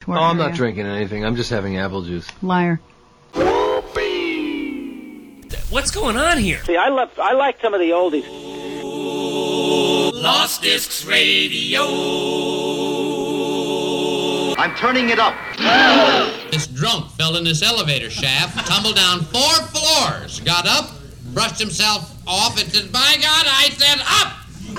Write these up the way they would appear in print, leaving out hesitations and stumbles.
Newport I'm area. not drinking anything. I'm just having apple juice. Liar. What's going on here? See, I like some of the oldies. Lost Discs Radio. I'm turning it up. This drunk fell in this elevator shaft, tumbled down 4 floors, got up, brushed himself off, and said, "By God," I said, "up!"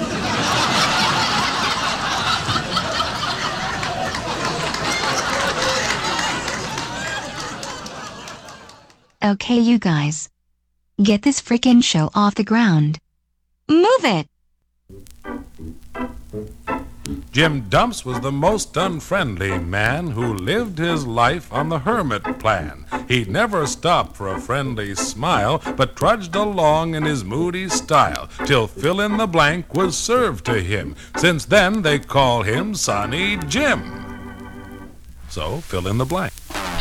Okay, you guys. Get this frickin' show off the ground. Move it! Jim Dumps was the most unfriendly man who lived his life on the hermit plan. He never stopped for a friendly smile, but trudged along in his moody style, till fill in the blank was served to him. Since then they call him Sonny Jim. So fill in the blank.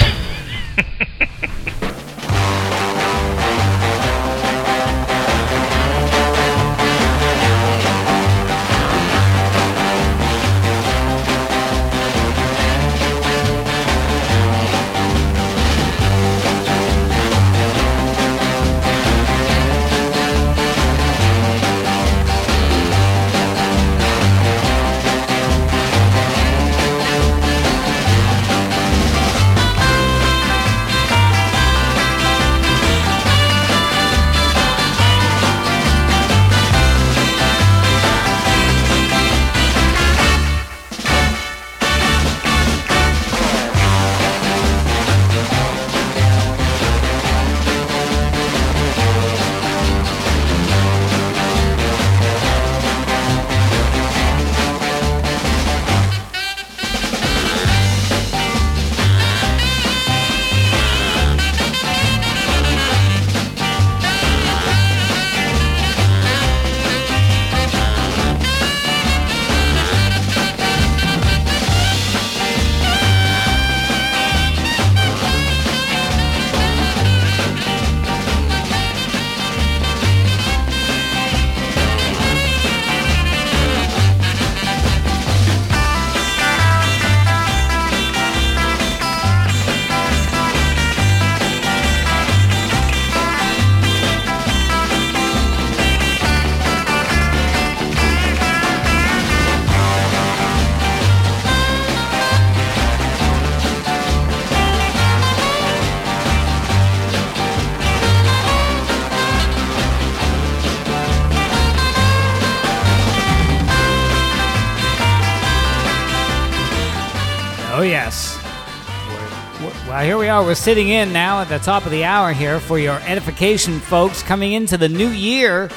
Oh, yes. Well, here we are. We're sitting in now at the top of the hour here for your edification, folks, coming into the new year.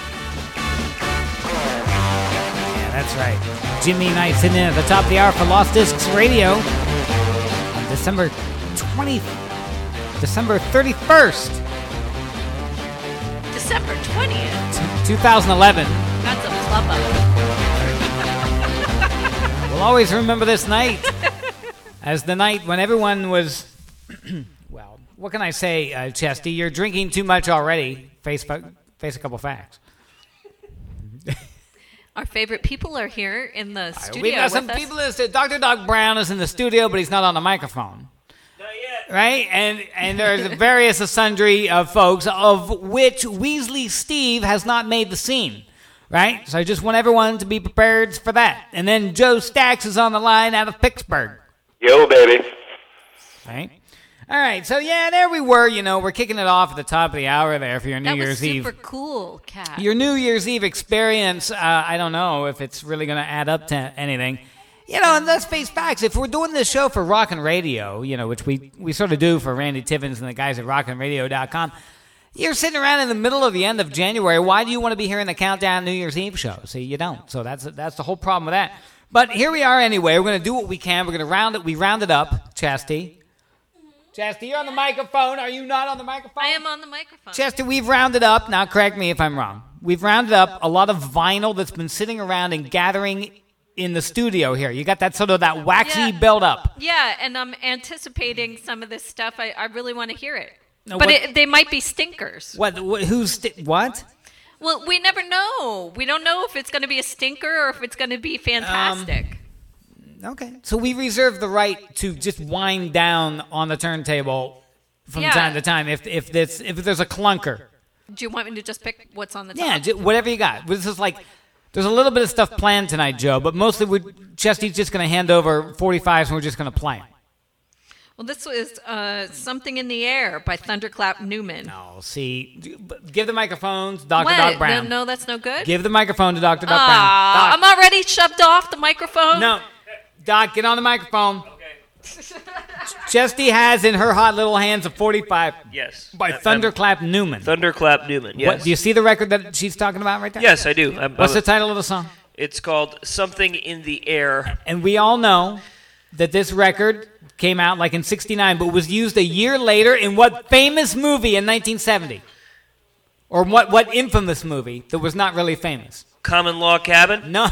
Yeah, that's right. Jimmy Knight sitting in at the top of the hour for Lost Discs Radio on December 31st. December 20th. 2011. That's a club up. We'll always remember this night as the night when everyone was, well, what can I say, Chesty? You're drinking too much already. Face a couple facts. Our favorite people are here in the studio. We've got some people. Dr. Doc Brown is in the studio, but he's not on the microphone. Not yet. Right? And there's various sundry of folks, of which Weasley Steve has not made the scene. Right? So I just want everyone to be prepared for that. And then Joe Stacks is on the line out of Pittsburgh. Yo, baby. Right? All right, so yeah, there we were. You know, we're kicking it off at the top of the hour there for your New Year's Eve. That was super cool, Kat. Your New Year's Eve experience, I don't know if it's really going to add up to anything. You know, and let's face facts. If we're doing this show for Rockin' Radio, you know, which we sort of do for Randy Tiffins and the guys at rockinradio.com, you're sitting around in the middle of the end of January. Why do you want to be hearing the Countdown New Year's Eve show? See, you don't. So that's the whole problem with that. But here we are anyway. We're going to do what we can. We're going to round it. We rounded up, Chastity. Chastity, you're on the microphone. Are you not on the microphone? I am on the microphone. Chastity, we've rounded up. Now, correct me if I'm wrong. We've rounded up a lot of vinyl that's been sitting around and gathering in the studio here. You got that sort of that waxy buildup. Yeah, and I'm anticipating some of this stuff. I really want to hear it. No, but they might be stinkers. What? What? Well, we never know. We don't know if it's going to be a stinker or if it's going to be fantastic. Okay. So we reserve the right to just wind down on the turntable from time to time if there's a clunker. Do you want me to just pick what's on the Yeah, top? whatever you got. This is like, there's a little bit of stuff planned tonight, Joe, but mostly Chesty's just going to hand over 45s and we're just going to play them. Well, this was Something in the Air by Thunderclap Newman. No, see, give the microphones to Dr. What? Doc Brown. No, that's no good? Give the microphone to Dr. Doc Brown. Doc. I'm already shoved off the microphone. No. Doc, get on the microphone. Okay. Chesty has in her hot little hands a 45 Yes. by Thunderclap Newman. Thunderclap Newman, yes. What, do you see the record that she's talking about right there? Yes, I do. What's the title of the song? It's called Something in the Air. And we all know that this record came out like in 69, but was used a year later in what famous movie in 1970? Or what infamous movie that was not really famous? Common Law Cabin? No.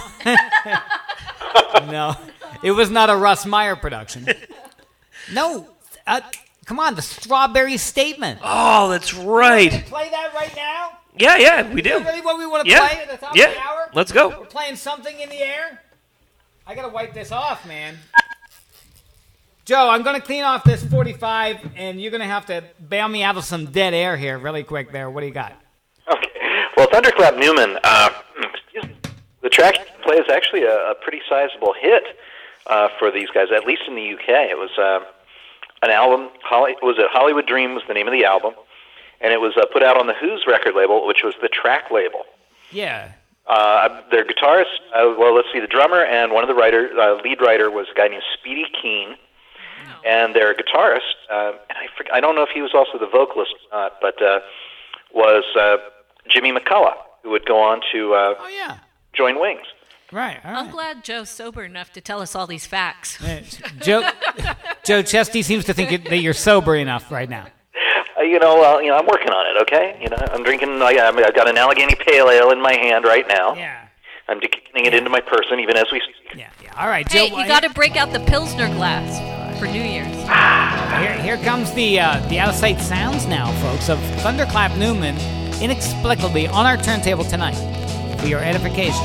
No. It was not a Russ Meyer production. No. Come on, The Strawberry Statement. Oh, that's right. Play that right now? Yeah, we do. Is that really what we want to play at the top of the hour? Let's go. We're playing Something in the Air? I got to wipe this off, man. Joe, I'm going to clean off this 45, and you're going to have to bail me out of some dead air here really quick there. What do you got? Okay. Well, Thunderclap Newman, the track you play is actually a pretty sizable hit for these guys, at least in the UK. It was an album, Hollywood Dream was the name of the album, and it was put out on the Who's record label, which was the Track label. Yeah. Their guitarist, the drummer and one of the lead writer was a guy named Speedy Keen. And their guitarist, and I don't know if he was also the vocalist or not, but was Jimmy McCullough, who would go on to join Wings. Right. All right. I'm glad Joe's sober enough to tell us all these facts. Joe Chesty seems to think that you're sober enough right now. I'm working on it. Okay, I'm drinking. I've got an Allegheny Pale Ale in my hand right now. Yeah. I'm decanting it into my person even as we speak. Yeah. All right, Joe. Hey, you got to break out the Pilsner glass for New Year's. Here comes the Out of Sight sounds now, folks, of Thunderclap Newman, inexplicably on our turntable tonight for your edification.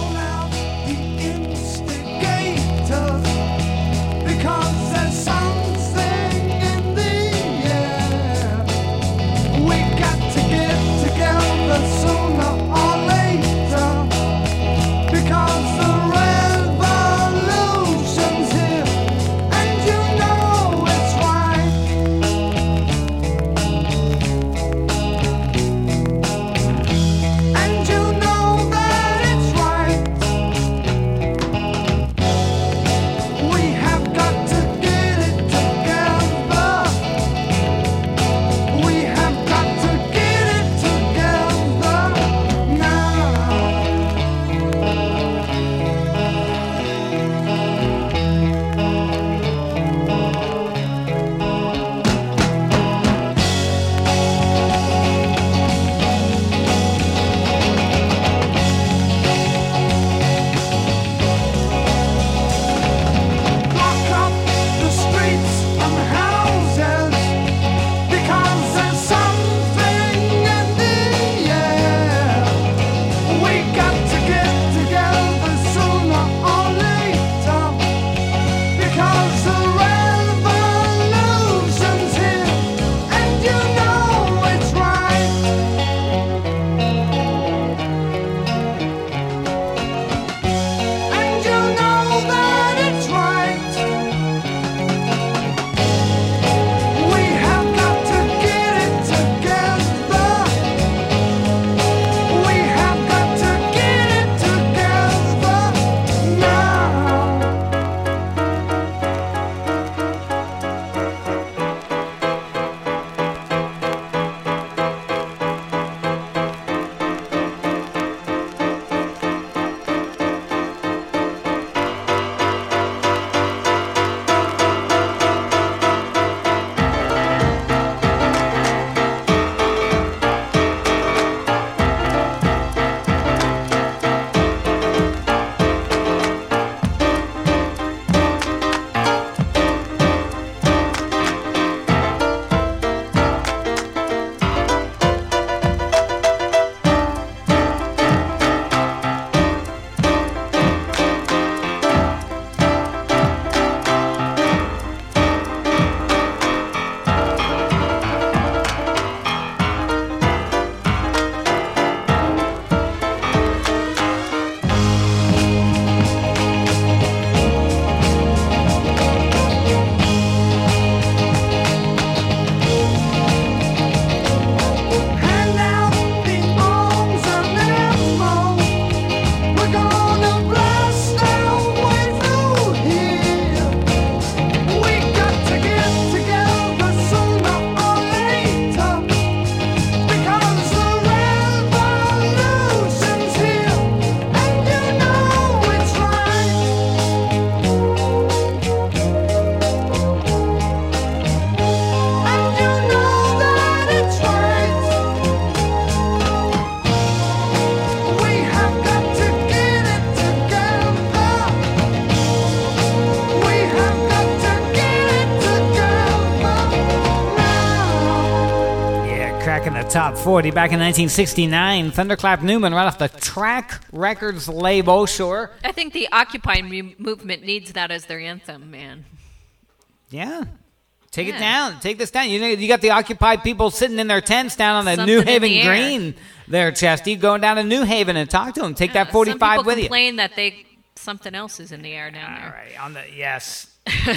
Because there's something in the air. We got to get together sooner or later. Because the revolution's here, and you know it's right. And you know that it's right. Back in the top 40, back in 1969, Thunderclap Newman right off the Track Records label, sure. I think the Occupy movement needs that as their anthem, man. Yeah. Take it down. Take this down. You got the Occupy people sitting in their tents down on the Something New in Haven the air. Green there, Chesty. Going down to New Haven and talk to them. Take that 45 Some people with you. complain that something else is in the air down there. All right, yes.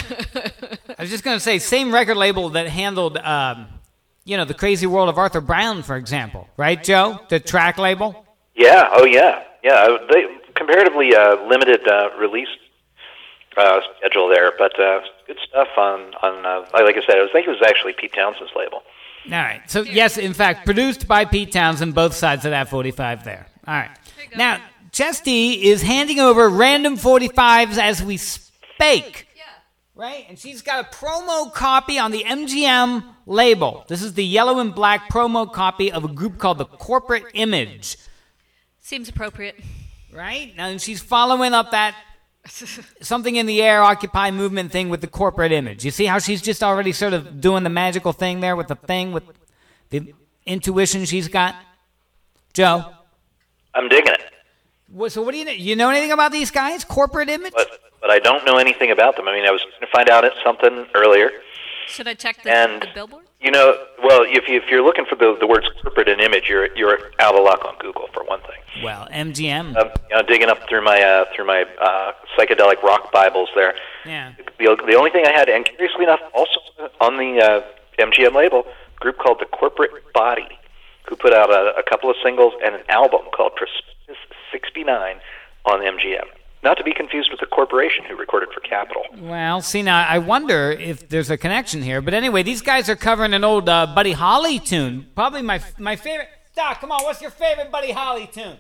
I was just going to say, same record label that handled, the Crazy World of Arthur Brown, for example. Right, Joe? The Track label? Yeah. Oh, yeah. Yeah. They comparatively limited release schedule there, but good stuff on like I said, I think it was actually Pete Townsend's label. All right. So, yes, in fact, produced by Pete Townsend, both sides of that 45 there. All right. Now, Chesty is handing over random 45s as we speak. Yeah. Right? And she's got a promo copy on the MGM label. This is the yellow and black promo copy of a group called the Corporate Image. Seems appropriate. Right? Now, and she's following up that something in the air, Occupy movement thing with the Corporate Image. You see how she's just already sort of doing the magical thing there with the thing, with the intuition she's got? Joe? I'm digging it. So what do you know anything about these guys? Corporate Image? But I don't know anything about them. I mean, I was going to find out something earlier. Should I check the billboard? Well, if you're looking for the words corporate and image, you're out of luck on Google for one thing. Well, MGM. Digging up through my psychedelic rock Bibles there. Yeah. The only thing I had, and curiously enough, also on the MGM label, a group called the Corporate Body, who put out a couple of singles and an album called Prospectus 69 on MGM. Not to be confused with the corporation who recorded for Capitol. Well, see, now, I wonder if there's a connection here. But anyway, these guys are covering an old Buddy Holly tune. Probably my favorite. Doc, come on, what's your favorite Buddy Holly tune?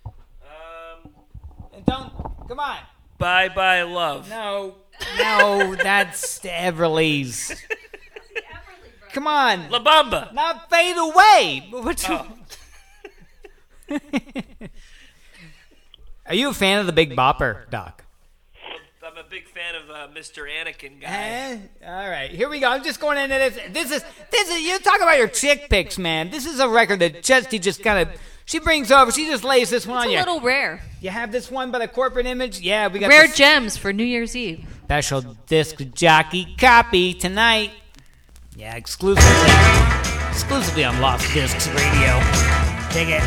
Come on. Bye Bye Love. No, that's Everly's. Come on. La Bamba. Not Fade Away. Are you a fan of the Big Bopper, Doc? I'm a big fan of Mr. Anakin guy. All right, here we go. I'm just going into this. This is. You talk about your chick picks, man. This is a record that Chesty just kind of. She brings over. She just lays this one on you. It's a little rare. You have this one by the Corporate Image. Yeah, we got rare gems for New Year's Eve. Special disc jockey copy tonight. Yeah, exclusively on Lost Discs Radio. Dig it.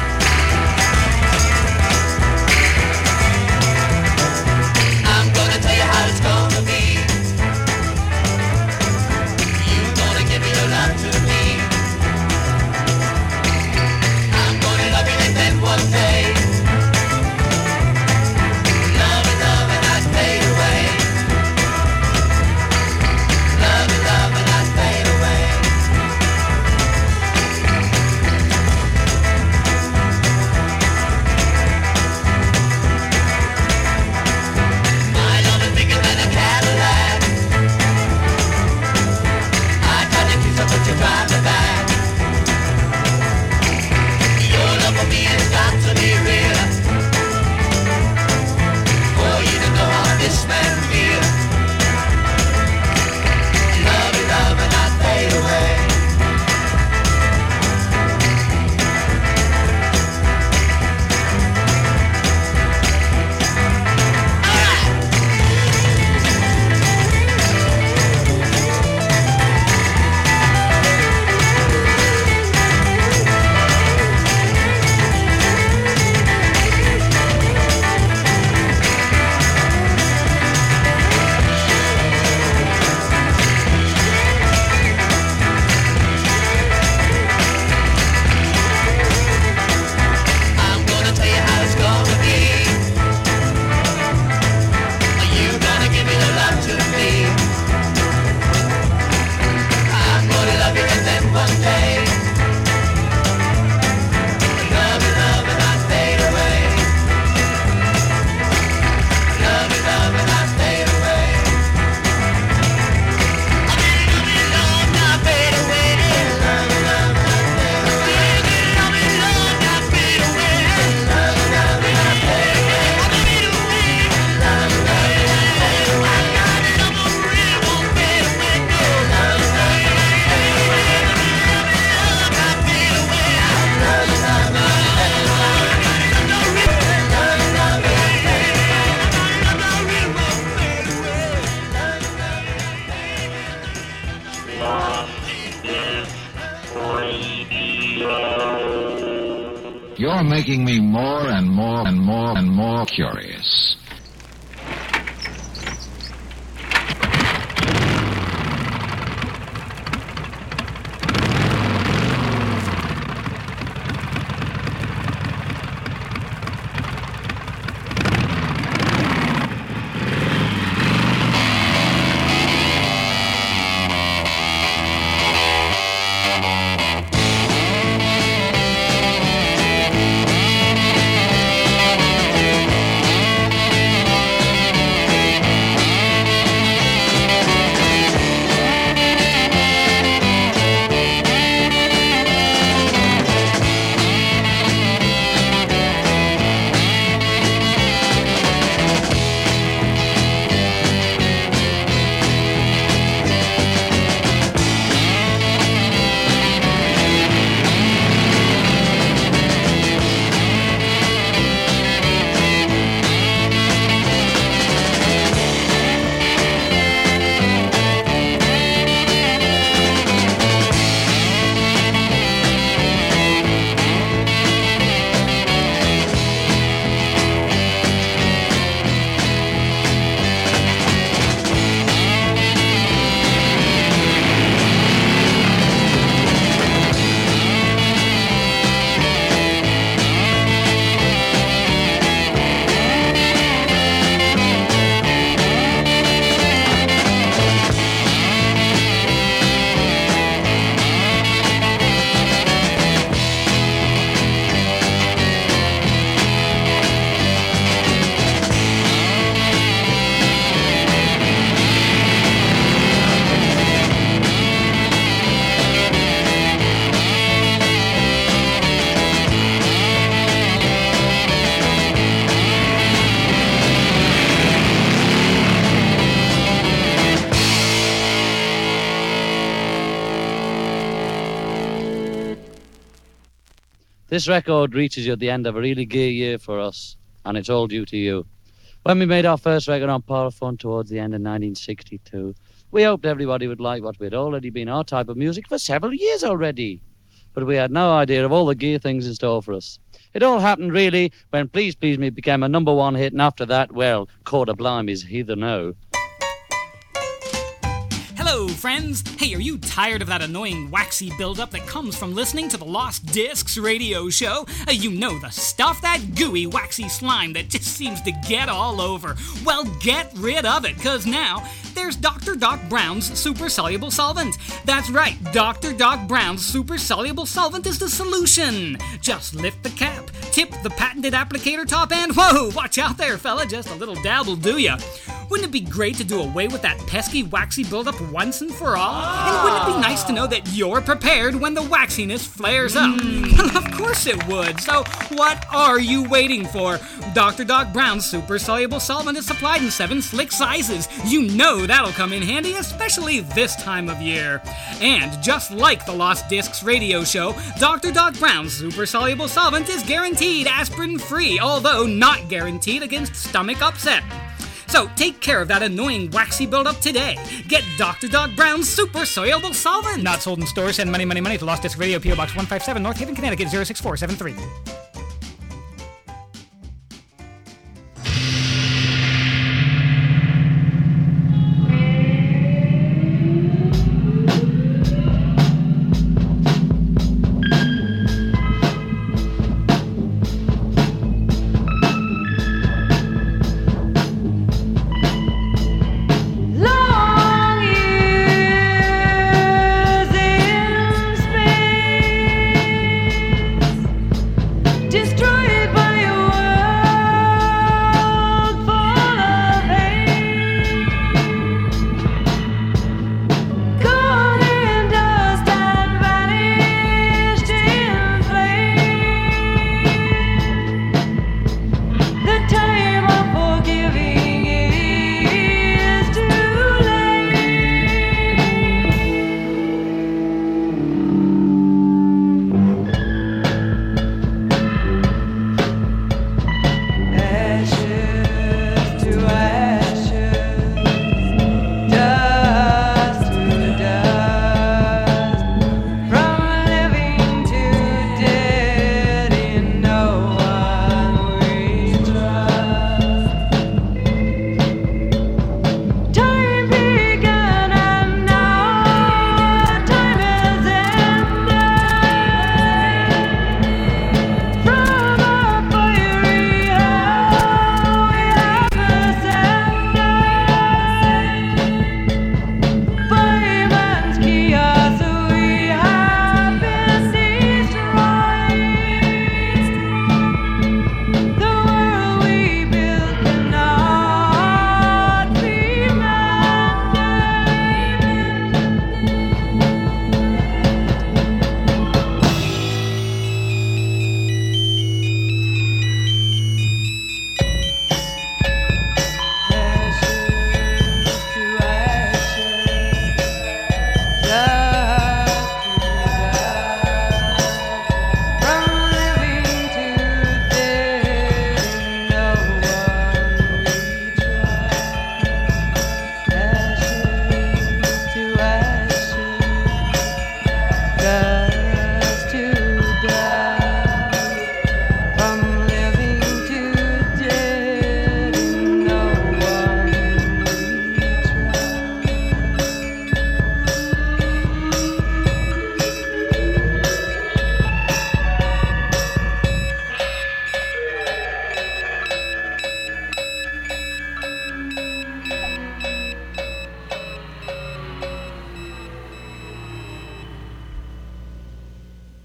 Tell you how it's gonna be. You gonna give your love to me. I'm gonna love you and then one day love and I fade away. Love and I fade away. You're making me more and more and more and more curious. This record reaches you at the end of a really gay year for us, and it's all due to you. When we made our first record on Parlophone towards the end of 1962, we hoped everybody would like what had already been our type of music for several years already. But we had no idea of all the gay things in store for us. It all happened, really, when Please Please Me became a #1 hit, and after that, well, Quarter Blimey's Heather No. Hello, friends. Hey, are you tired of that annoying waxy buildup that comes from listening to the Lost Discs radio show? You know the stuff, that gooey, waxy slime that just seems to get all over. Well, get rid of it, because now there's Dr. Doc Brown's Super Soluble Solvent. That's right, Dr. Doc Brown's Super Soluble Solvent is the solution. Just lift the cap, tip the patented applicator top, and whoa, watch out there, fella, just a little dab will do ya. Wouldn't it be great to do away with that pesky, waxy buildup once and for all? And wouldn't it be nice to know that you're prepared when the waxiness flares up? Of course it would. So what are you waiting for? Dr. Doc Brown's Super Soluble Solvent is supplied in 7 slick sizes. You know that'll come in handy, especially this time of year. And just like the Lost Discs radio show, Dr. Doc Brown's Super Soluble Solvent is guaranteed aspirin-free, although not guaranteed against stomach upset. So take care of that annoying waxy buildup today. Get Dr. Doc Brown's Super Soluble Solvent. Not sold in stores. Send money to Lost Disc Radio, P.O. Box 157, North Haven, Connecticut 06473.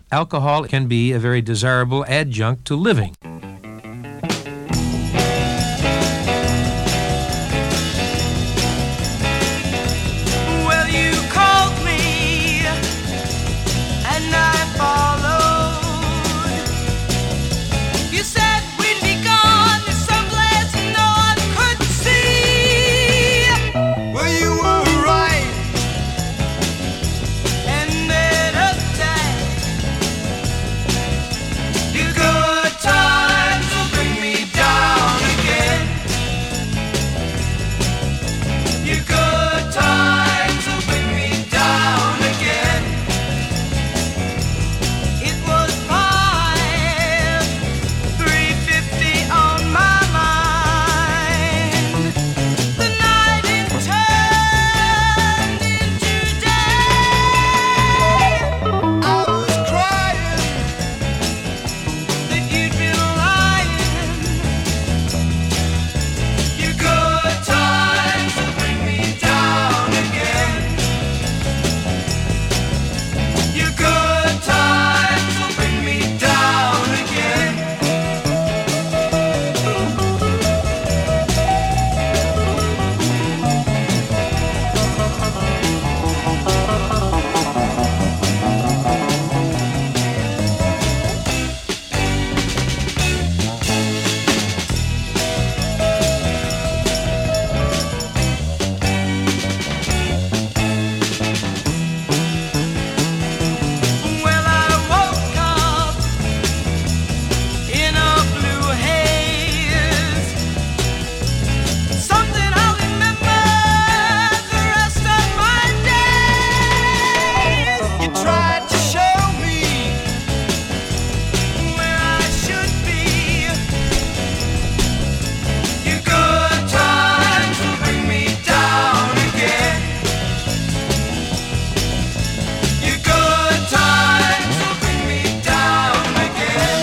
alcohol can be a very desirable adjunct to living. Well, you called me and I followed. You said we'd be gone to someplace no one could see. Well, you were right. Ended up dead. Your good times will bring me down again. Your good times will bring me down again. It was 3:50 on my mind. The night it turned into day. I was crying that you'd been lying. Your good times will bring me down again. Your good times will bring me down again. Well, I woke up in a blue haze. Something I'll remember the rest of my days. You tried to show me where I should be. Your good times will bring me down again. Your good times will bring me down again.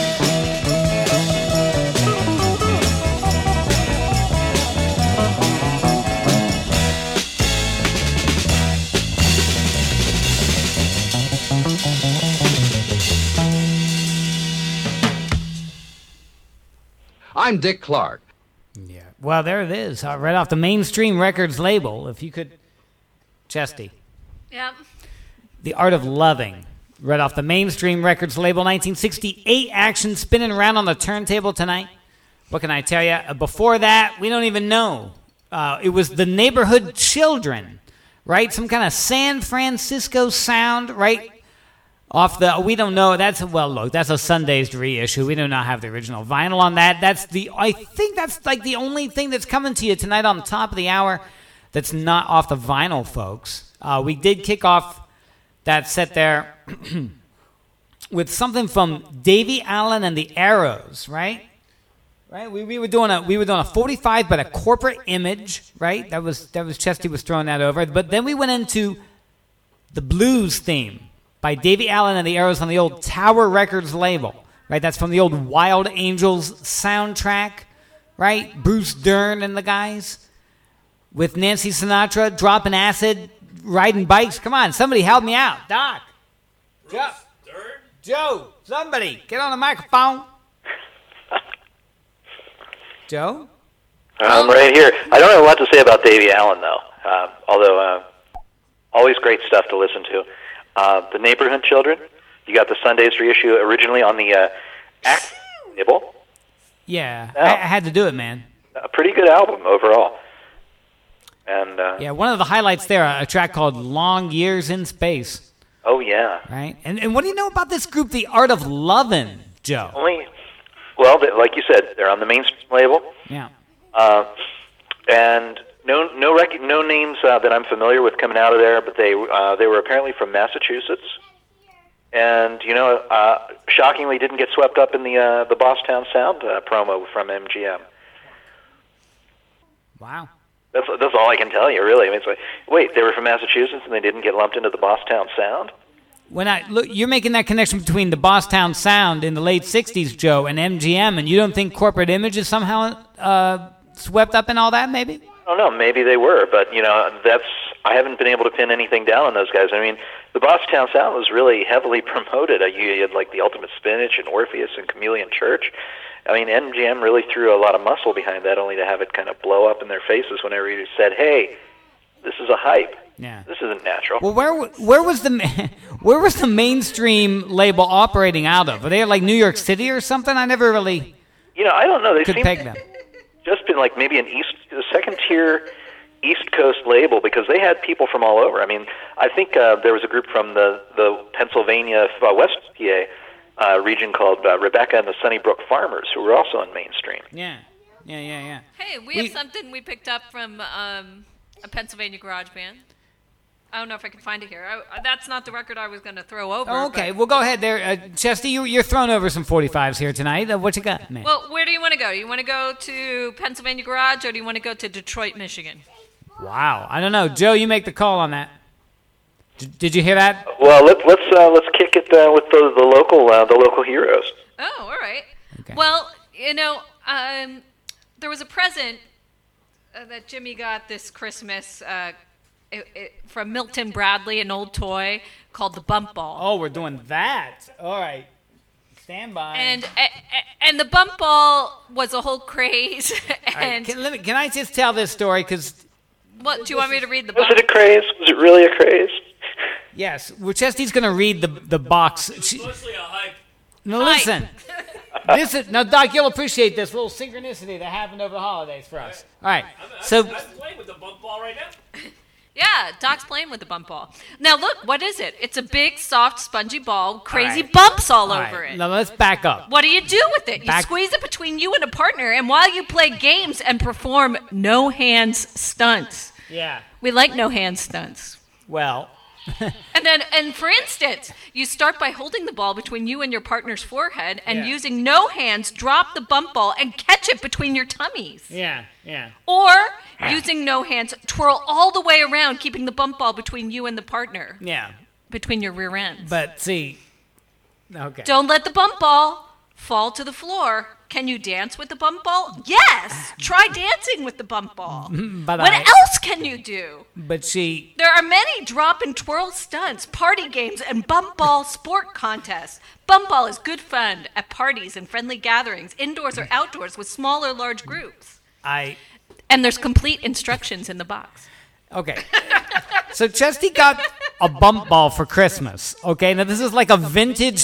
I'm Dick Clark. Well, there it is, right off the Mainstream Records label. If you could, Chesty. Yep. The Art of Loving, right off the Mainstream Records label, 1968 action, spinning around on the turntable tonight. What can I tell you? Before that, we don't even know. It was the Neighborhood Children, right? Some kind of San Francisco sound, right? Off the, we don't know. That's a Sunday's reissue. We do not have the original vinyl on that. I think that's like the only thing that's coming to you tonight on the top of the hour that's not off the vinyl, folks. We did kick off that set there with something from Davy Allen and the Arrows, right? Right? We were doing a 45 but a corporate image, right? That was Chesty was throwing that over. But then we went into the blues theme by Davy Allen and the Arrows on the old Tower Records label, right? That's from the old Wild Angels soundtrack, right? Bruce Dern and the guys with Nancy Sinatra dropping acid, riding bikes. Come on, somebody help me out. Doc. Joe, somebody, get on the microphone. Joe? I'm right here. I don't have a lot to say about Davy Allen, though, although always great stuff to listen to. The Neighborhood Children, you got the Sunday's reissue originally on the Act label. Yeah, I had to do it, man. A pretty good album overall. And yeah, one of the highlights there, a track called Long Years in Space. Oh, yeah. Right? And what do you know about this group, The Art of Lovin', Joe? Well, like you said, they're on the Mainstream label. Yeah. And no names that I'm familiar with coming out of there, but they were apparently from Massachusetts, and shockingly didn't get swept up in the Bosstown Sound promo from MGM. Wow. That's all I can tell you, really. I mean, it's like, wait, they were from Massachusetts and they didn't get lumped into the Bosstown Sound? When you're making that connection between the Bosstown Sound in the late '60s, Joe, and MGM, and you don't think Corporate Image is somehow swept up in all that? Maybe. I don't know. Maybe they were, but that's I haven't been able to pin anything down on those guys. I mean, the Bosstown Sound was really heavily promoted. You had like the Ultimate Spinach and Orpheus and Chameleon Church. I mean, MGM really threw a lot of muscle behind that, only to have it kind of blow up in their faces whenever you said, "Hey, this is a hype. Yeah. This isn't natural." Well, where was the mainstream label operating out of? Were they like New York City or something? I never really. I don't know. They could seem peg them. Just been like maybe a second tier East Coast label, because they had people from all over. I mean, I think there was a group from the Pennsylvania West PA region called Rebecca and the Sunnybrook Farmers, who were also in mainstream. Yeah. Hey, we have something we picked up from a Pennsylvania garage band. I don't know if I can find it here. That's not the record I was going to throw over. Oh, okay, well, go ahead there. Chesty, you're throwing over some 45s here tonight. What you got, man? Well, where do you want to go? Do you want to go to Pennsylvania Garage, or do you want to go to Detroit, Michigan? Wow, I don't know. Joe, you make the call on that. Did you hear that? Well, let's kick it with the local heroes. Oh, all right. Okay. Well, there was a present that Jimmy got this Christmas from Milton Bradley, an old toy called the Bump Ball. Oh, we're doing that. All right. Stand by. And the Bump Ball was a whole craze. And right, can I just tell this story? Because what do you want me to read the box? box? Was it a craze? Was it really a craze? Yes. Well, Chesty's going to read the box. Mostly a hype. No, listen. Now, Doc, you'll appreciate this little synchronicity that happened over the holidays for us. All right. I'm playing with the bump ball right now. Yeah, Doc's playing with the bump ball. Now, look, what is it? It's a big, soft, spongy ball, crazy bumps all over it. Now, let's back up. What do you do with it? You squeeze it between you and a partner, and while you play games and perform no-hands stunts. Yeah. We like no-hands stunts. Well. And for instance, you start by holding the ball between you and your partner's forehead and using no hands, drop the bump ball and catch it between your tummies. Yeah. Or using no hands, twirl all the way around, keeping the bump ball between you and the partner. Yeah. Between your rear ends. But see, okay. Don't let the bump ball fall to the floor. Can you dance with the bump ball? Yes! Try dancing with the bump ball. But what else can you do? But see... There are many drop and twirl stunts, party games, and bump ball sport contests. Bump ball is good fun at parties and friendly gatherings, indoors or outdoors, with small or large groups. And there's complete instructions in the box. Okay. So Chesty got a bump ball for Christmas. Okay, now this is like a vintage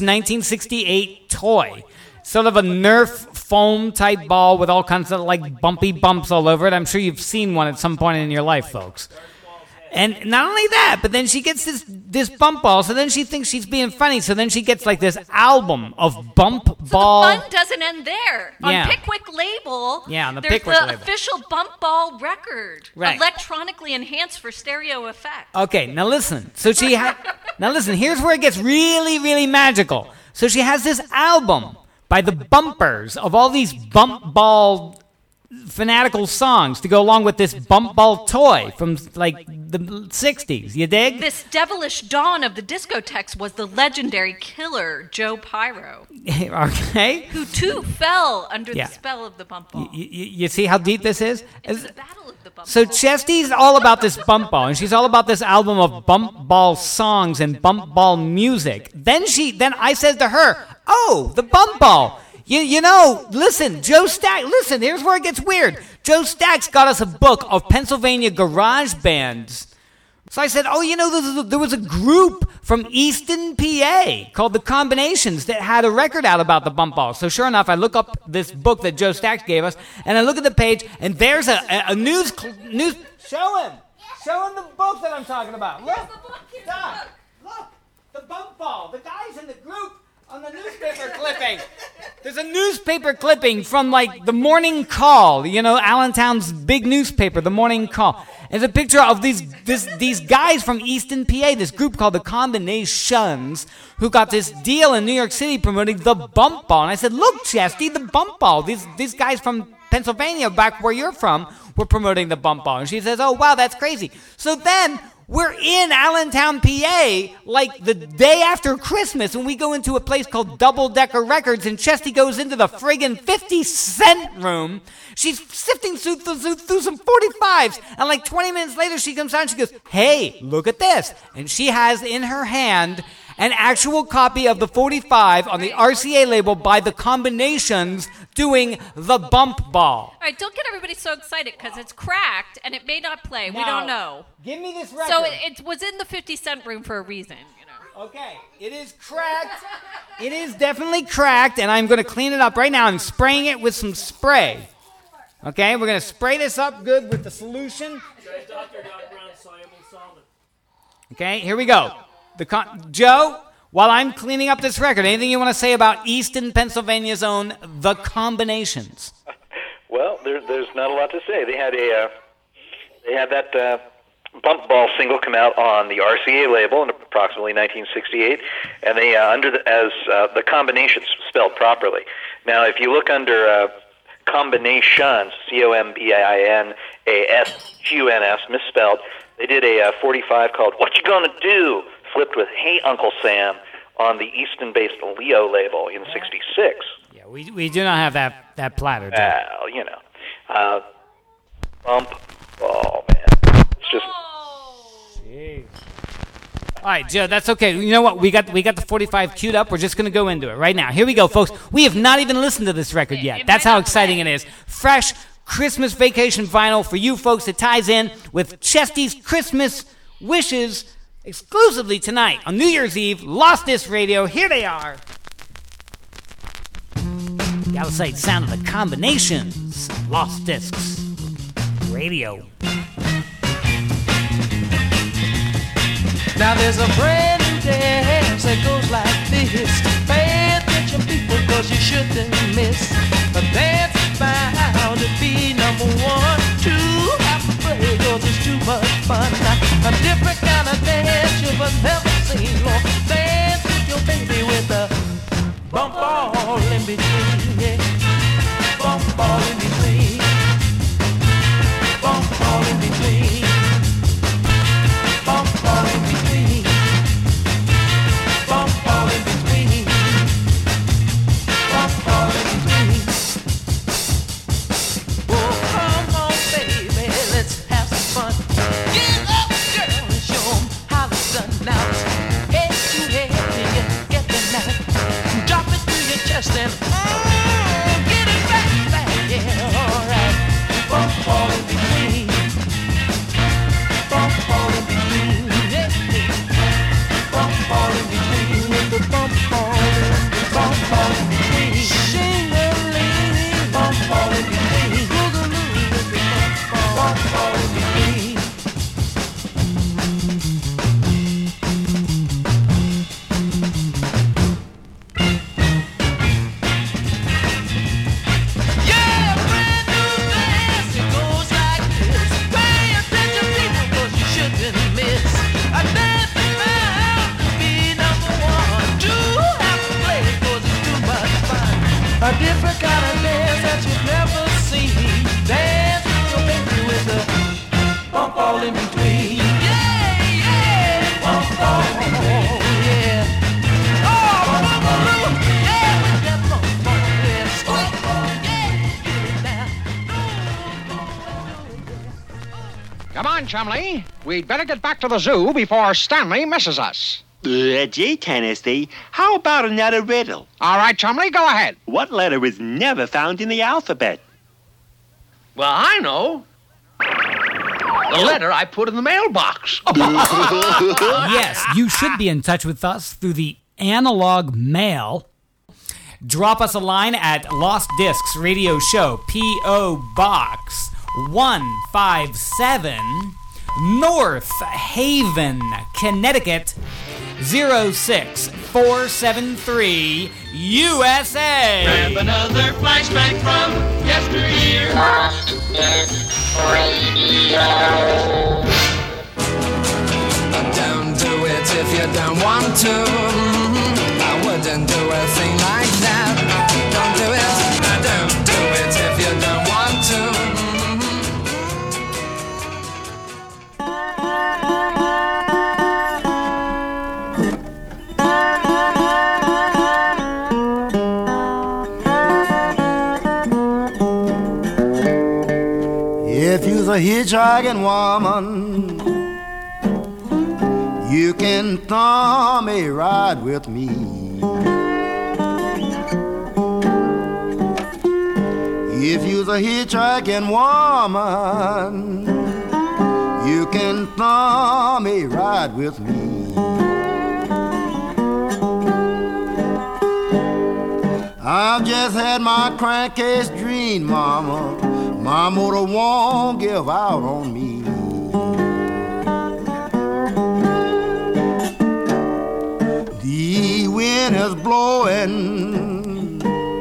1968 toy. Sort of a Nerf foam type ball with all kinds of like bumpy bumps all over it. I'm sure you've seen one at some point in your life, folks. And not only that, but then she gets this bump ball, so then she thinks she's being funny, so then she gets like this album of bump ball. The fun doesn't end there. Yeah. On Pickwick label, on the there's Pickwick the label. official bump ball record, Right. electronically enhanced for stereo effect. Okay, now listen. So now listen, here's where it gets really, really magical. So she has this album by the bumpers of all these bump ball fanatical songs to go along with this bump ball toy from like the 60s. You dig? This devilish dawn of the discotheques was the legendary killer Joe Pyro. Okay. Who too fell under the spell of the bump ball. You see how deep this is? It's the battle of the bump So ball. Chesty's all about this bump ball, and she's all about this album of bump ball songs and bump ball music. Then I said to her, "Oh, the bump ball. You know, listen, Joe Stack, listen, here's where it gets weird. Joe Stack's got us a book of Pennsylvania garage bands." So I said, "Oh, you know, there was a group from Easton, PA called The Combinations that had a record out about the bump ball." So sure enough, I look up this book that Joe Stack gave us, and I look at the page, and there's a news. Show him the book that I'm talking about. Look, Doc, look, the bump ball. The guys in the group on the newspaper clipping. There's a newspaper clipping from like the Morning Call, you know, Allentown's big newspaper, the Morning Call. There's a picture of these guys from Easton, PA, this group called the Combinations, who got this deal in New York City promoting the bump ball. And I said, "Look, Chesty, the bump ball. These guys from Pennsylvania, back where you're from, were promoting the bump ball." And she says, "Oh, wow, that's crazy." So then We're in Allentown, PA, like the day after Christmas, when we go into a place called Double Decker Records, and Chesty goes into the friggin' 50-cent room. She's sifting through some 45s, and like 20 minutes later, she comes out and she goes, "Hey, look at this." And she has in her hand an actual copy of the 45 on the RCA label by The Combinations doing The Bump Ball. All right, don't get everybody so excited because it's cracked and it may not play. We don't know. Give me this record. So it was in the 50-cent room for a reason, you know. Okay, it is cracked. It is definitely cracked, and I'm going to clean it up right now. I'm spraying it with some spray. Okay, we're going to spray this up good with the solution. Okay, here we go. Joe, while I'm cleaning up this record, anything you want to say about Easton, Pennsylvania's own The Combinations? Well, there's not a lot to say. They had that Bump Ball single come out on the RCA label in approximately 1968, and they as The Combinations spelled properly. Now, if you look under Combinations, Combinations, misspelled, they did a 45 called "What You Gonna Do?" flipped with "Hey Uncle Sam" on the Easton-based Leo label in '66. Yeah, we do not have that platter. Well, you know, Bump Ball, man. It's just. Jeez. All right, Joe, that's okay. You know what? We got the 45 queued up. We're just going to go into it right now. Here we go, folks. We have not even listened to this record yet. That's how exciting it is. Fresh Christmas vacation vinyl for you folks. It ties in with Chesty's Christmas wishes exclusively tonight on New Year's Eve. Lost Disc Radio. Here they are. The outside sound of The Combinations. Lost Discs Radio. Now there's a brand new dance that goes like this. Pay attention, people, cause you shouldn't miss. The dance is bound to be number one. Two, have to play cause it's too much fun. A different kind of dance you've never seen. Lord, dance with your baby with a bump all in between. Yeah. Bump all in between. Bump all in between. Bump all in between. Bump all in between. Bump all in between. Oh, come on, baby, let's have some fun. Get up, girl, and show 'em how it's done now. Head to head, get the knife. Drop it to your chest and get it back, yeah, all right. Bump all in between. Bump all in between. Bump all in between, with the bump all in between. Shing-a-ling, bump all in between. Boogaloo, with the bump all in between. Yeah, brand new dance, it goes like this. Pay attention, people, cause you shouldn't miss. A dance is bound to be number one. Two, have to play cause it's too much fun. A different kind of dance that you've never seen. Dance with your baby with the bump all in between. Yeah, yeah, bump all in between. Yeah. Oh, bump, yeah, with that bump, yeah. Bump, yeah, get it down. Come on, Chumley. We'd better get back to the zoo before Stanley misses us. Gee, Tennessee, how about another riddle? All right, Chumley, go ahead. What letter was never found in the alphabet? Well, I know. The letter I put in the mailbox. Yes, you should be in touch with us through the analog mail. Drop us a line at Lost Discs Radio Show, P.O. Box 157, North Haven, Connecticut 06473, USA. Grab another flashback from yesteryear. Lost Discs Radio. Don't do it if you don't want to. I wouldn't do a thing like that. Don't do it. Don't do it if you don't want to. a hitchhiking woman, you can thumb a ride with me. If you's a hitchhiking woman, you can thumb a ride with me. I've just had my crankcase dream, mama. My motor won't give out on me. The wind is blowing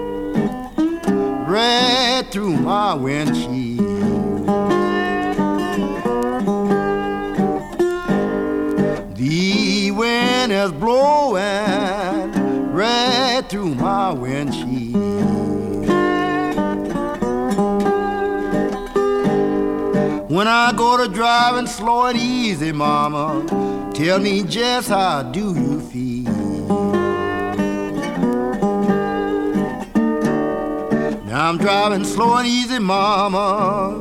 right through my windshield. The wind is blowing right through my windshield. When I go to driving slow and easy, mama, tell me just how do you feel? Now I'm driving slow and easy, mama,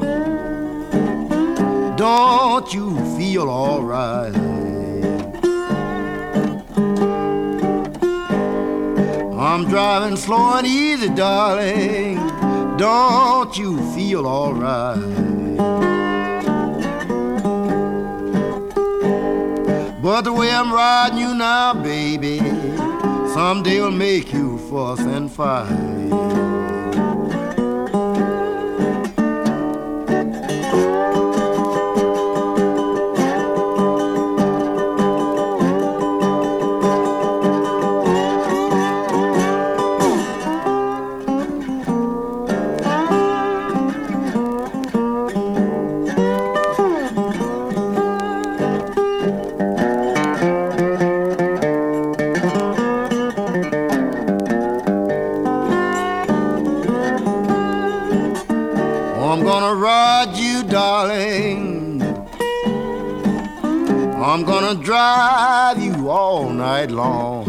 don't you feel alright? I'm driving slow and easy, darling, don't you feel alright? But the way I'm riding you now, baby, someday will make you fuss and fight. I'm gonna drive you all night long.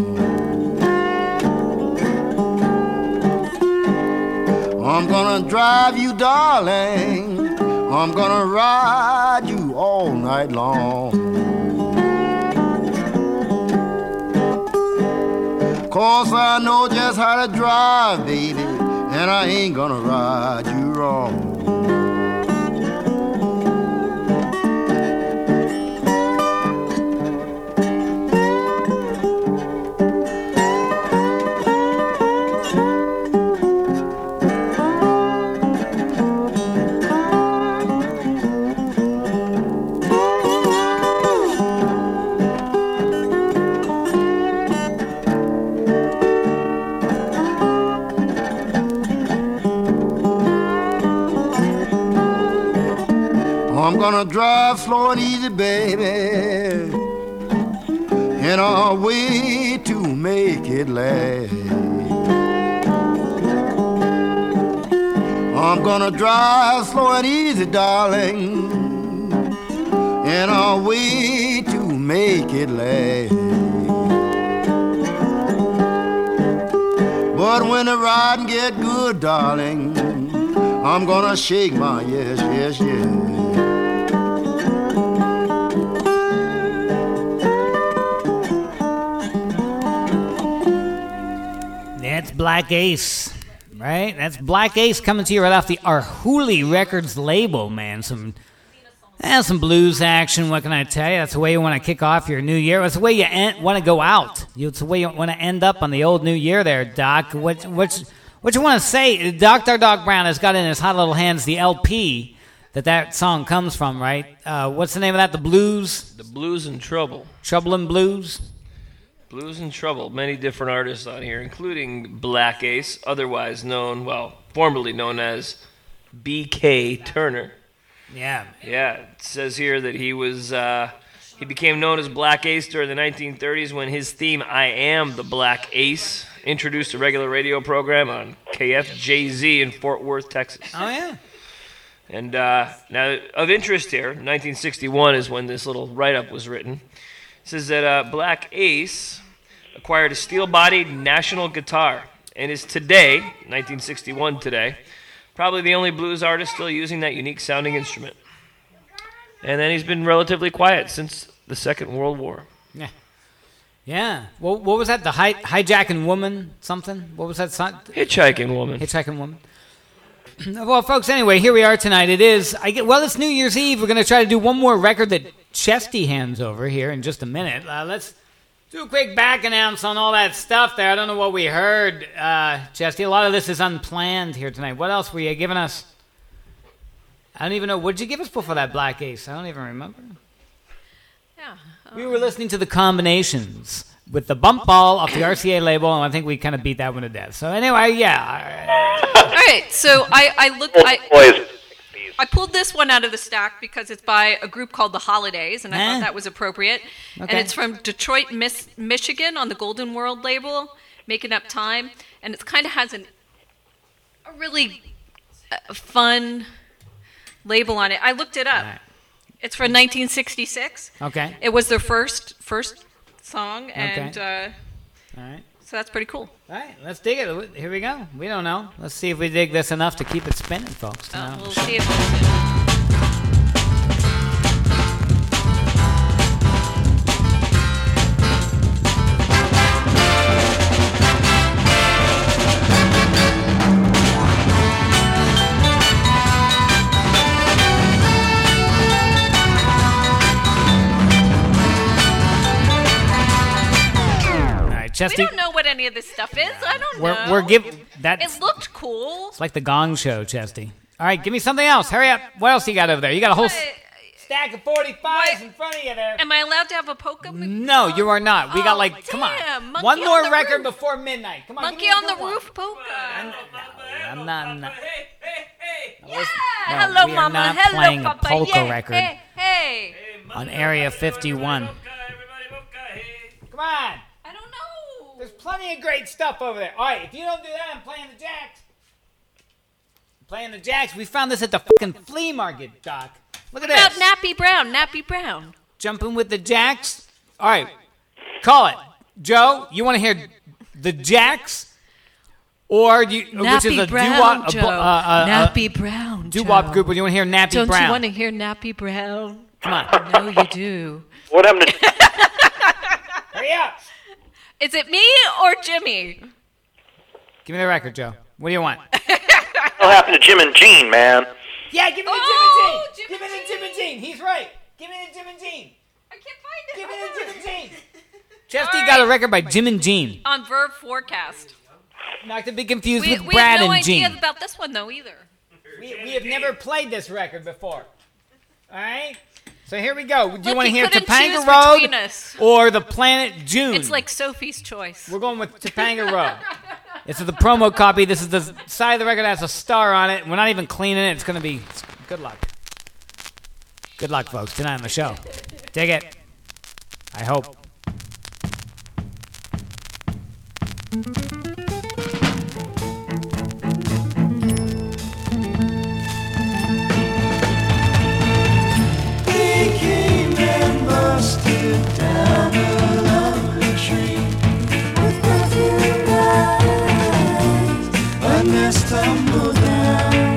I'm gonna drive you, darling. I'm gonna ride you all night long. 'Cause I know just how to drive, baby, and I ain't gonna ride you wrong. I'm gonna drive slow and easy, baby, in a way to make it last. I'm gonna drive slow and easy, darling, in a way to make it last. But when the riding get good, darling, I'm gonna shake my yes, yes, yes. That's Black Ace, right? That's Black Ace coming to you right off the Arhoolie Records label, man. Some blues action, what can I tell you? That's the way you want to kick off your new year. That's the way you want to go out. It's the way you want to end up on the old new year there, Doc. What you want to say? Dr. Doc Brown has got in his hot little hands the LP that song comes from, right? What's the name of that? The Blues? The Blues and Trouble. Trouble and Blues? Blues and Trouble. Many different artists on here, including Black Ace, otherwise known, formerly known as B.K. Turner. Yeah. Yeah, it says here that he became known as Black Ace during the 1930s when his theme, I Am the Black Ace, introduced a regular radio program on KFJZ in Fort Worth, Texas. Oh, yeah. And now, of interest here, 1961 is when this little write-up was written. It says that Black Ace acquired a steel-bodied National guitar and is today, 1961 today, probably the only blues artist still using that unique sounding instrument. And then he's been relatively quiet since the Second World War. Yeah. Yeah. Well, what was that? The hijacking woman something? What was that song? Hitchhiking Woman. Hitchhiking Woman. Well, folks, anyway, here we are tonight. It's New Year's Eve. We're going to try to do one more record that Chesty hands over here in just a minute. Let's do a quick back announce on all that stuff there. I don't know what we heard, Chesty. A lot of this is unplanned here tonight. What else were you giving us? I don't even know. What did you give us before that Black Ace? I don't even remember. Yeah. We were listening to the Combinations with the Bump Ball off the RCA label, and I think we kind of beat that one to death. So anyway, yeah. All right. So I pulled this one out of the stack because it's by a group called The Holidays, and I thought that was appropriate. Okay. And it's from Detroit, Michigan on the Golden World label, Making Up Time. And it kind of has a really fun label on it. I looked it up. Right. It's from 1966. Okay. It was their first song, and Okay. All right. so that's pretty cool. All right, let's dig it. Here we go. We don't know. Let's see if we dig this enough to keep it spinning, folks. We'll see if Chesty, we don't know what any of this stuff is. I don't know. we're giving that. It looked cool. It's like the Gong Show, Chesty. All right, give me something else. Hurry up. What else you got over there? You got a whole stack of 45s in front of you there. Am I allowed to have a polka? No, you are not. We got come on. Monkey One more on the record Roof. before midnight. Come on. Monkey on the Roof polka. I'm not. Yeah. No, Hello, we are Mama. not Hello, playing Papa. a polka Yeah. record Hey. on Area 51. Come on. I don't know. There's plenty of great stuff over there. All right, if you don't do that, I'm playing the Jacks. Playing the Jacks. We found this at the fucking flea market, Doc. Look at What about this. Nappy Brown? Jumping with the Jacks. All right, call it. Joe, you want to hear the Jacks? Or which is Nappy a Brown, doo-wop, Joe. Nappy Brown, doo-wop Joe. group, or do you want to hear Nappy Don't Brown? you want to hear Nappy Brown? Come on. I know you do. What happened to... Hurry up. Is it me or Jimmy? Give me the record, Joe. What do you want? What happened to Jim and Gene, man? Yeah, give me the Jim and Gene. Give me the Jim and Gene. He's right. Give me the Jim and Gene. I can't find it. Give me the Jim and Gene. Chesty got a record by Jim and Gene. On Verve Forecast. Not to be confused with We Brad have no and Gene. idea about this one, though, either. We have never played this record before. All right? So here we go. Do you Look, want to you hear couldn't Topanga choose Road between us. or the Planet June? It's like Sophie's Choice. We're going with Topanga Road. This is the promo copy. This is the side of the record that has a star on it. We're not even cleaning it. It's going to be good luck. Good luck, folks, tonight on the show. Dig it. I hope. He came and busted down a lovely tree with perfumed eyes. A nest tumbled down,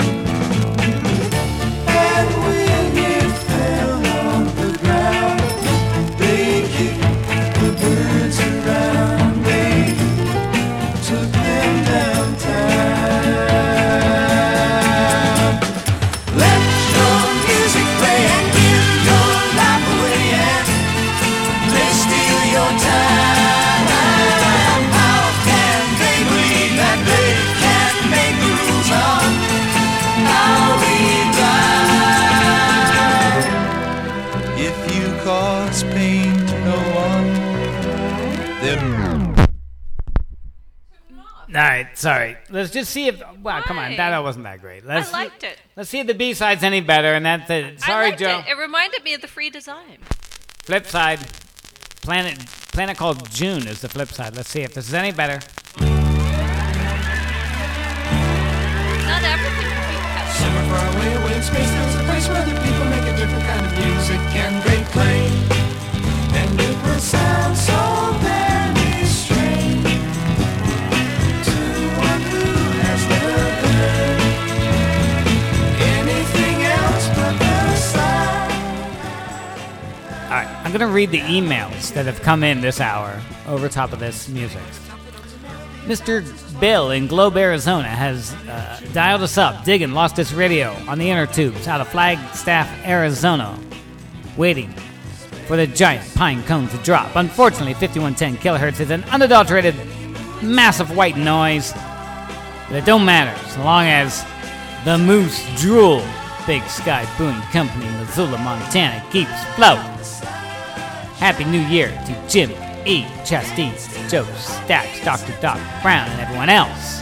and when it fell on the ground, they kicked the birds around. They took them downtown. Let your music play and give your life away, and they steal your time. How can they believe that they can make the rules on how we die? If you cause pain to no one, then All right, sorry. Let's just see if. Wow, come on, that wasn't that great. I liked it. Let's see if the B-side's any better, and that's it. I Sorry, liked Joe. It reminded me of the Free Design. Flip side, Planet called June is the flip side. Let's see if this is any better. Not everything can be kept. Somewhere far away, away in space, there's a place where the people make a different kind of music, and they play, and it will sound so very strange to one who has never heard anything else but the sound going to read the emails that have come in this hour over top of this music. Mr. Bill in Globe, Arizona has dialed us up, digging Lost Disc Radio on the inner tubes out of Flagstaff, Arizona, waiting for the giant pine cone to drop. Unfortunately, 5110 kilohertz is an unadulterated, massive white noise, but it don't matter so long as the Moose Drool Big Sky Boone Company, Missoula, Montana, keeps floating. Happy New Year to Jim E. Chastain, Joe Stacks, Dr. Doc Brown, and everyone else.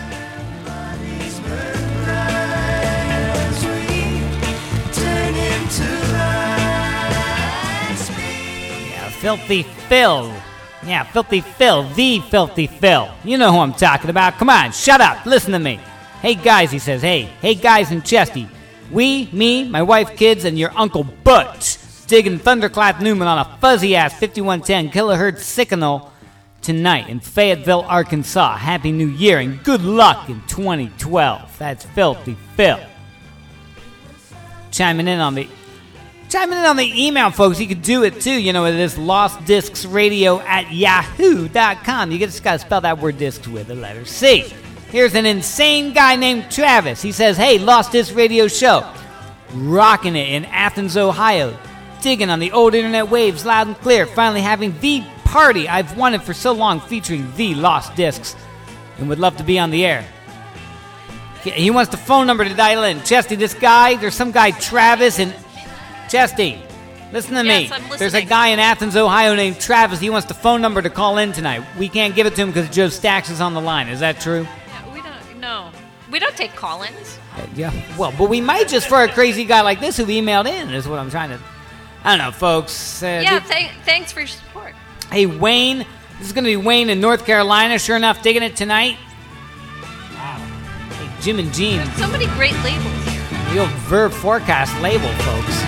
Yeah, Filthy Phil. Yeah, Filthy Phil, the Filthy Phil. You know who I'm talking about. Come on, shut up, listen to me. Hey guys, he says, hey guys in Chesty. Me, my wife, kids, and your Uncle Butch digging Thunderclap Newman on a fuzzy-ass 5110 kilohertz signal tonight in Fayetteville, Arkansas. Happy New Year and good luck in 2012. That's Filthy Phil. Chiming in on the email, folks. You can do it too. You know, it is lostdiscsradio@yahoo.com. You just got to spell that word discs with the letter C. Here's an insane guy named Travis. He says, hey, Lost Disc Radio Show. Rocking it in Athens, Ohio. Digging on the old internet waves loud and clear. Finally having the party I've wanted for so long featuring the Lost Discs. And would love to be on the air. He wants the phone number to dial in. Chesty, there's some guy, Travis, and Chesty, listen to me. I'm listening. There's a guy in Athens, Ohio named Travis. He wants the phone number to call in tonight. We can't give it to him because Joe Stacks is on the line. Is that true? We don't take call-ins. Yeah, well, but we might just for a crazy guy like this who emailed in, is what I'm trying to... I don't know, folks. Thanks for your support. Hey, Wayne. This is going to be Wayne in North Carolina. Sure enough, digging it tonight. Wow. Hey, Jim and Jean. There's so many great labels here. The old Verb Forecast label, folks.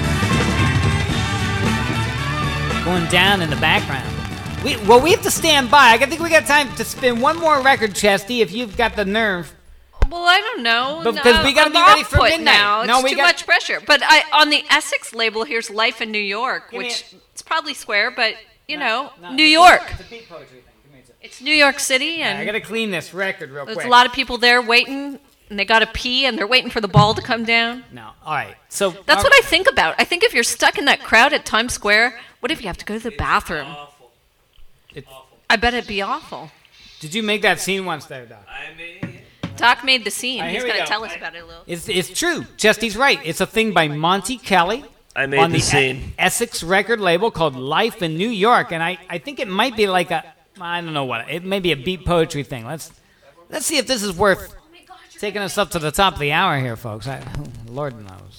Going down in the background. We have to stand by. I think we got time to spin one more record, Chesty, if you've got the nerve. Well, I don't know. Because we got to be ready for midnight. Now. It's too much pressure. But on the Essex label, here's Life in New York, which it's probably square, but, New York. It's a beat poetry thing. It's New York City. And I got to clean this record real quick. There's a lot of people there waiting, and they got to pee, and they're waiting for the ball to come down. No. All right. So that's what I think about. I think if you're stuck in that crowd at Times Square, what if you have to go to the bathroom? It's awful. I bet it'd be awful. Did you make that scene once there, Doc? Doc made the scene. He's going to go. tell us about it a little. It's true. Chesty's right. It's a thing by Monty Kelly. I made on the scene. Essex record label called Life in New York. And I think it might be like I don't know what. It may be a beat poetry thing. Let's see if this is worth taking us up to the top of the hour here, folks. Lord knows.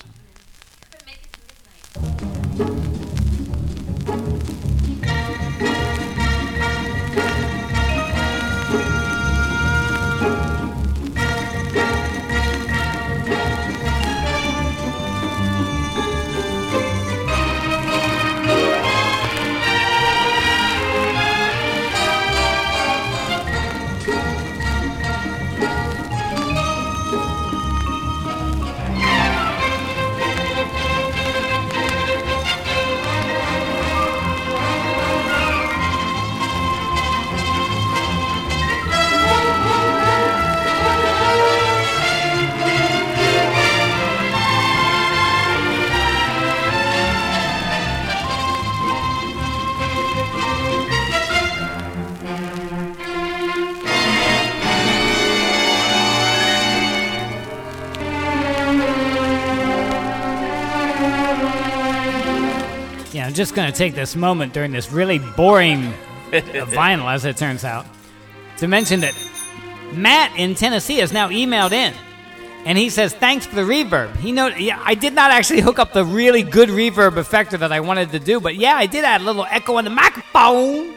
I'm just going to take this moment during this really boring vinyl, as it turns out, to mention that Matt in Tennessee has now emailed in, and he says, thanks for the reverb. I did not actually hook up the really good reverb effector that I wanted to do, but yeah, I did add a little echo on the microphone.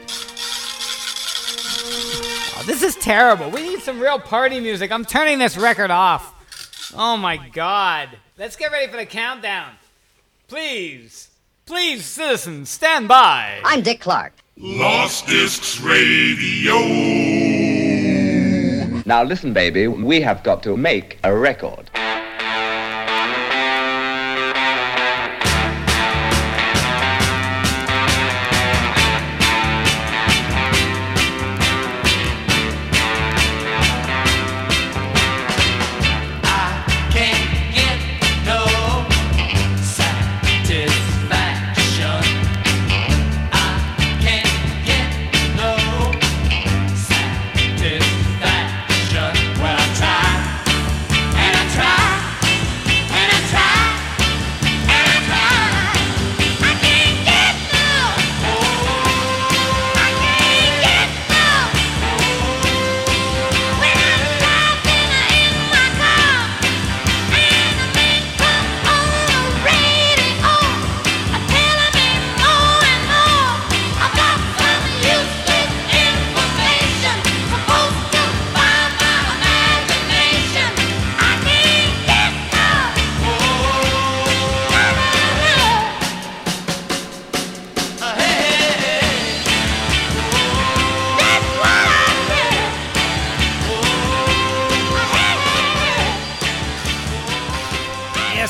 Oh, this is terrible. We need some real party music. I'm turning this record off. Oh, my God. Let's get ready for the countdown. Please, citizens, stand by. I'm Dick Clark. Lost Discs Radio. Now listen, baby, we have got to make a record.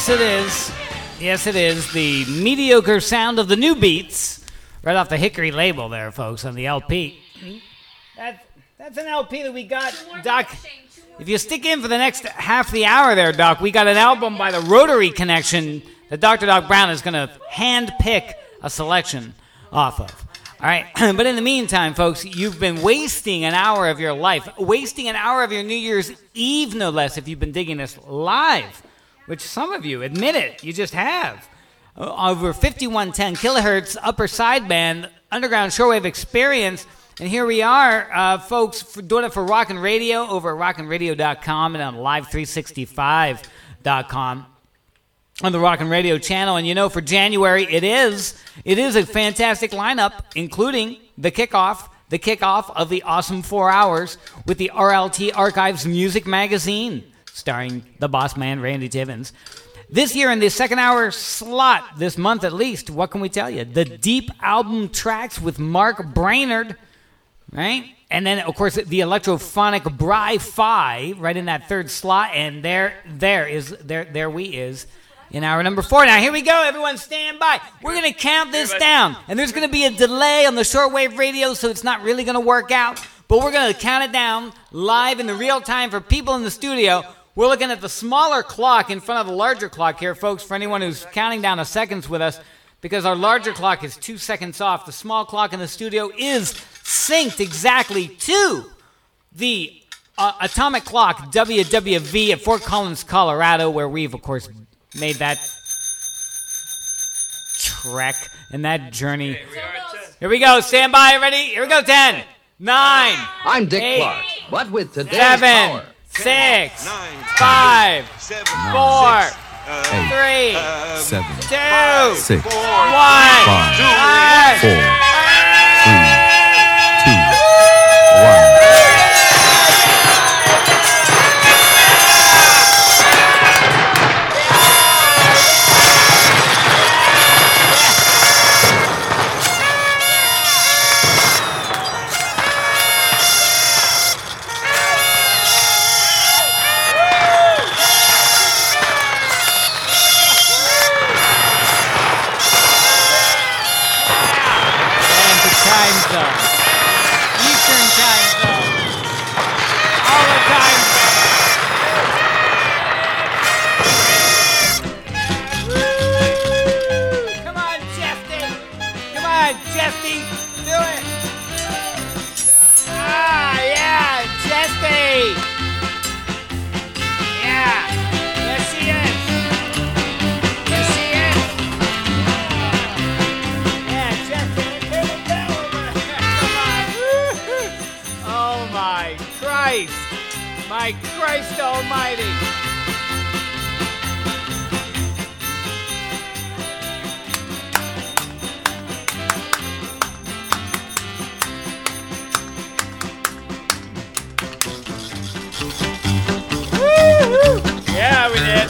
Yes, it is. Yes, it is. The mediocre sound of the new beats, right off the Hickory label there, folks, on the LP. That's an LP that we got, Doc. If you stick in for the next half the hour there, Doc, we got an album by the Rotary Connection that Dr. Doc Brown is going to hand pick a selection off of. All right, but in the meantime, folks, you've been wasting an hour of your life, wasting an hour of your New Year's Eve, no less, if you've been digging this live, which some of you, admit it, you just have. Over 5110 kilohertz, upper sideband, underground shortwave experience. And here we are, folks, doing it for Rockin' Radio over at rockinradio.com and on live365.com on the Rockin' Radio channel. And you know, for January, it is a fantastic lineup, including the kickoff of the awesome 4 hours with the RLT Archives Music Magazine, starring the boss man, Randy Tivins. This year in the second hour slot, this month at least, what can we tell you? The Deep album tracks with Mark Brainerd, right? And then, of course, the electrophonic Bri-Fi right in that third slot, and there we is in hour number 4. Now, here we go. Everyone stand by. We're going to count this down, and there's going to be a delay on the shortwave radio, so it's not really going to work out, but we're going to count it down live in the real time for people in the studio. We're looking at the smaller clock in front of the larger clock here, folks, for anyone who's counting down the seconds with us, because our larger clock is 2 seconds off. The small clock in the studio is synced exactly to the atomic clock, WWV, at Fort Collins, Colorado, where we've, of course, made that trek and that journey. Here we go. Stand by. Ready? Here we go. 10, 9. I'm Dick 8, Clark. What with today's 7, power? 6, 5, 4, 3, 7, 2, 6, 1, 5, 4, 3, 2, 1. My Christ almighty. Woo-hoo. Yeah, we did.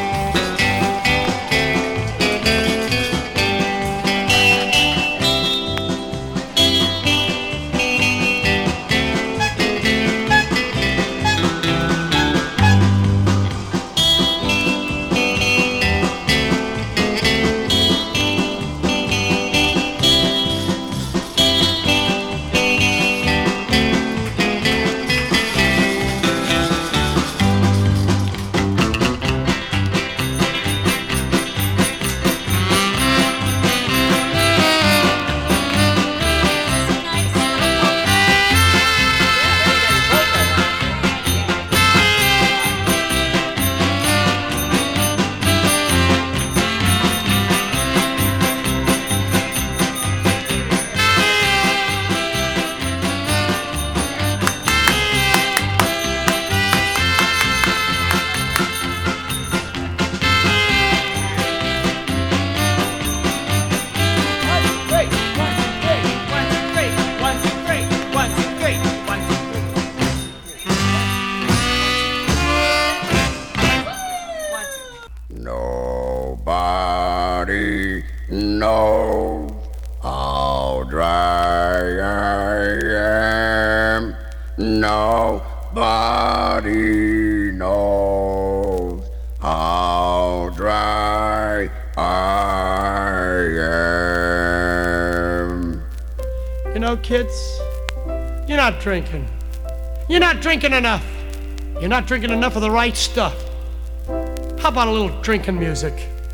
Nobody knows how dry I am. Nobody knows how dry know, kids, you're not drinking. You're not drinking enough. You're not drinking enough of the right stuff. How about a little drinking music?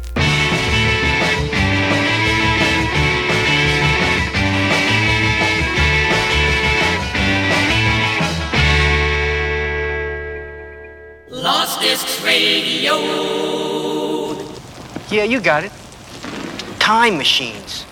Lost Discs Radio. Yeah, you got it. Time machines.